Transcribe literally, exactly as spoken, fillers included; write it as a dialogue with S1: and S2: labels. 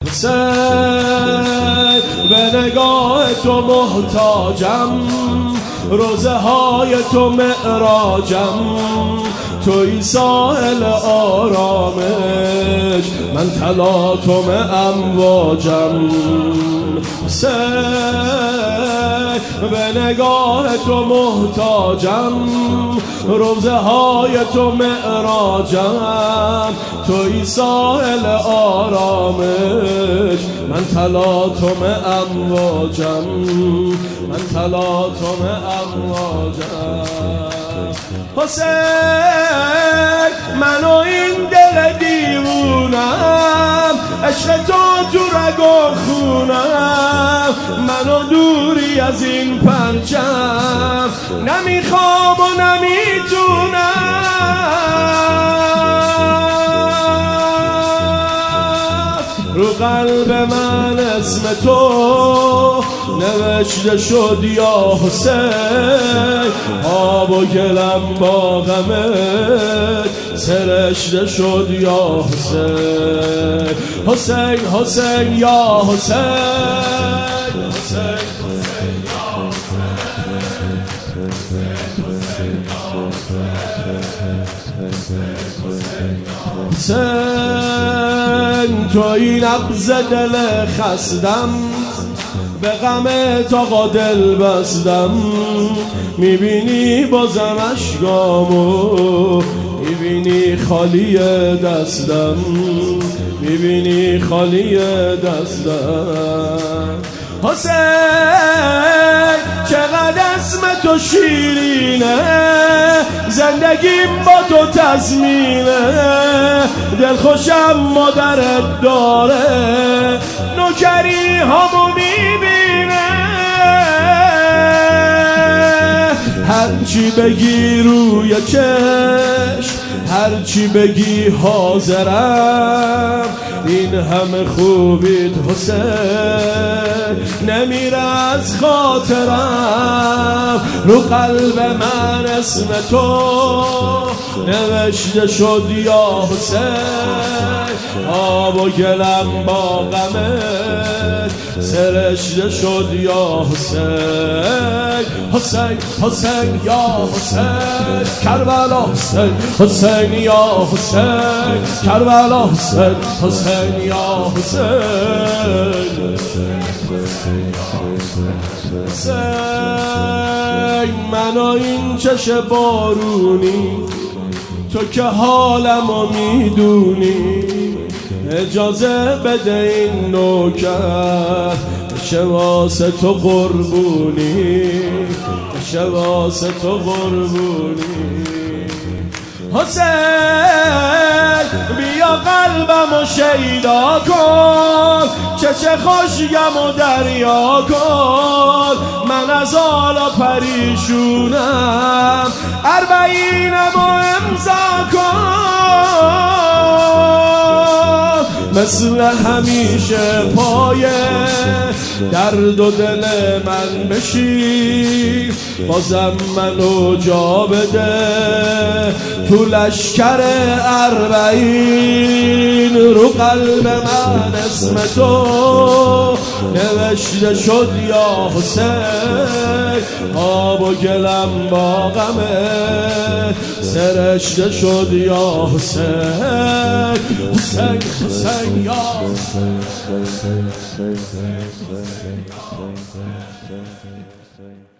S1: حسین به نگاه تو محتاجم، روزه های تو معراجم، توی ساحل آرامش، من تلاطم امواجم. حسین به نگاه تو محتاجم، روزه های تو معراجم، توی ساحل آرامش، من تلاطم امواجم، من تلاطم امواجم. حسین من و این دل دیوونم، عشق تو تو رگ و خونم، من و دوری از این پرچم نمیخوام و نمیتونم. رو قلب من اسم تو نوشته شد یا حسین، آب و گلم با غمت سرشته شد یا حسین. حسین حسین یا حسین، حسین حسین تو این نبض دل خستم، به غم تا دل بستم، میبینی بازم اشکامو، میبینی خالی دستم، میبینی خالی دستم. حسین چقدر اسم تو شیرینه، زندگیم با تو تضمینه، دلخوشم مادرت داره، نوکری همو میبینه، هرچی بگی روی چشم، هرچی بگی حاضرم، این همه خوبیت حسین نمیره از خاطرم. رو قلب من اسم تو نوشته شد یا حسین، آب و گلم با غمت سرشته شد یا حسین. حسین حسین یا حسین کربلا، حسین حسین یا حسین کربلا، حسین حسین یا حسین. حسین من و این چش بارونی، تو که حالمو میدونی، اجازه بده این نوکر بشه واسه تو قربونی، بشه واسه تو قربونی. حسین بیا قلبمو شیدا کن، چه خوشگم و دریا کن، من از حالا پریشونم، اربعینمو امضا کن، مثل همیشه پای درد و دل من بشی، بازم منو جا بده تو لشکر اربعین. رو قلب من اسم تو نوشته شد یا حسین، آب و گلم با غمت سرشته شد یا حسین. حسین حسین یا حسین.